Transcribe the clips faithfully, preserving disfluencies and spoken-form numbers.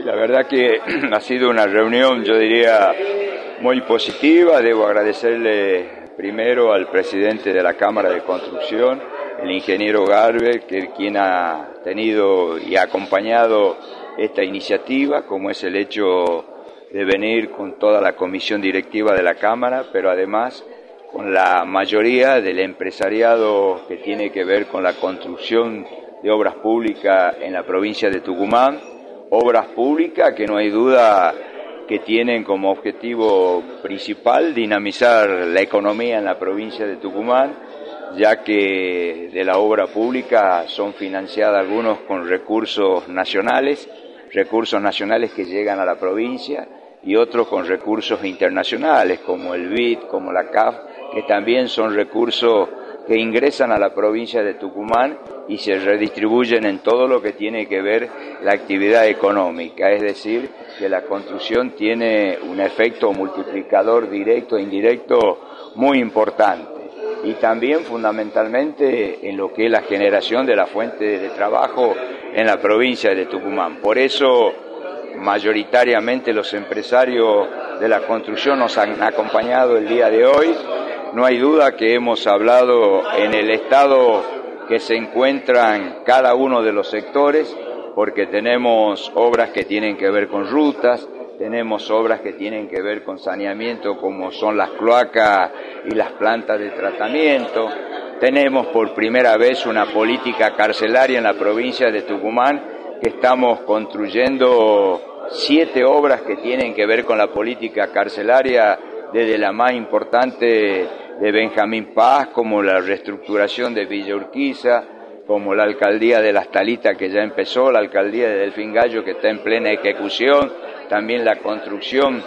La verdad que ha sido una reunión, yo diría, muy positiva. Debo agradecerle primero al presidente de la Cámara de Construcción, el ingeniero Garber, que es quien ha tenido y ha acompañado esta iniciativa, como es el hecho de venir con toda la comisión directiva de la Cámara, pero además con la mayoría del empresariado que tiene que ver con la construcción de obras públicas en la provincia de Tucumán. Obras públicas que no hay duda que tienen como objetivo principal dinamizar la economía en la provincia de Tucumán, ya que de la obra pública son financiadas algunos con recursos nacionales, recursos nacionales que llegan a la provincia, y otros con recursos internacionales, como el B I D, como la C A F, que también son recursos que ingresan a la provincia de Tucumán y se redistribuyen en todo lo que tiene que ver la actividad económica, es decir, que la construcción tiene un efecto multiplicador directo e indirecto muy importante, y también fundamentalmente en lo que es la generación de la fuente de trabajo en la provincia de Tucumán. Por eso, mayoritariamente los empresarios de la construcción nos han acompañado el día de hoy. No hay duda que hemos hablado en el estado que se encuentran cada uno de los sectores, porque tenemos obras que tienen que ver con rutas, tenemos obras que tienen que ver con saneamiento, como son las cloacas y las plantas de tratamiento. Tenemos por primera vez una política carcelaria en la provincia de Tucumán, que estamos construyendo siete obras que tienen que ver con la política carcelaria, desde la más importante de Benjamín Paz, como la reestructuración de Villa Urquiza, como la alcaldía de Las Talitas, que ya empezó, la alcaldía de Delfín Gallo, que está en plena ejecución, también la construcción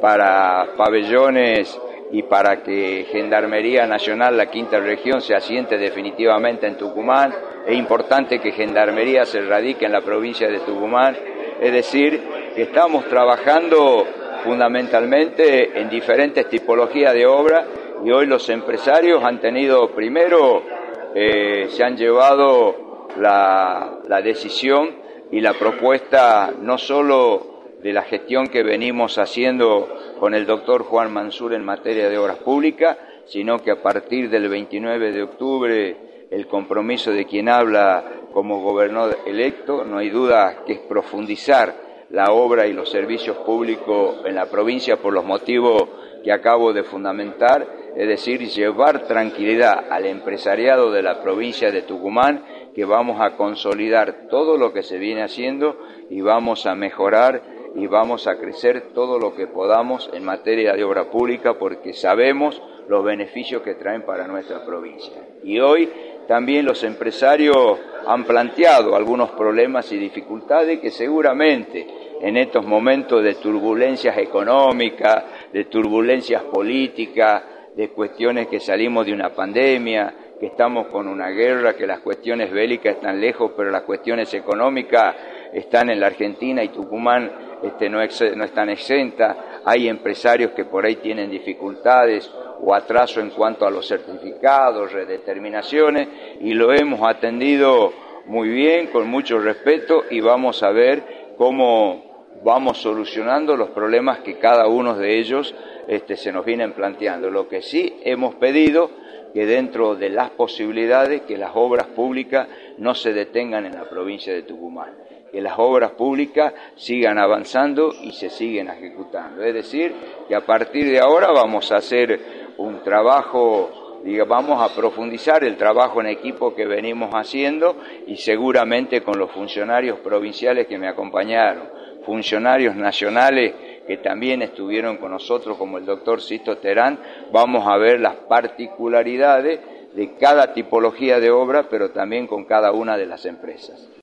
para pabellones y para que Gendarmería Nacional, la quinta región, se asiente definitivamente en Tucumán. Es importante que Gendarmería se radique en la provincia de Tucumán, es decir, que estamos trabajando fundamentalmente en diferentes tipologías de obra, y hoy los empresarios han tenido, primero, eh, se han llevado la, la decisión y la propuesta no solo de la gestión que venimos haciendo con el doctor Juan Mansur en materia de obras públicas, sino que a partir del veintinueve de octubre el compromiso de quien habla como gobernador electo, no hay duda que es profundizar la obra y los servicios públicos en la provincia por los motivos que acabo de fundamentar, es decir, llevar tranquilidad al empresariado de la provincia de Tucumán, que vamos a consolidar todo lo que se viene haciendo y vamos a mejorar y vamos a crecer todo lo que podamos en materia de obra pública, porque sabemos los beneficios que traen para nuestra provincia. Y hoy también los empresarios han planteado algunos problemas y dificultades que seguramente en estos momentos de turbulencias económicas, de turbulencias políticas, de cuestiones que salimos de una pandemia, que estamos con una guerra, que las cuestiones bélicas están lejos, pero las cuestiones económicas están en la Argentina, y Tucumán este, no, ex, no están exentas. Hay empresarios que por ahí tienen dificultades o atraso en cuanto a los certificados, redeterminaciones, y lo hemos atendido muy bien, con mucho respeto, y vamos a ver cómo vamos solucionando los problemas que cada uno de ellos este, se nos vienen planteando. Lo que sí hemos pedido, que dentro de las posibilidades, que las obras públicas no se detengan en la provincia de Tucumán, que las obras públicas sigan avanzando y se siguen ejecutando. Es decir, que a partir de ahora vamos a hacer un trabajo, digamos, vamos a profundizar el trabajo en equipo que venimos haciendo, y seguramente con los funcionarios provinciales que me acompañaron, funcionarios nacionales que también estuvieron con nosotros, como el doctor Sisto Terán, vamos a ver las particularidades de cada tipología de obra, pero también con cada una de las empresas.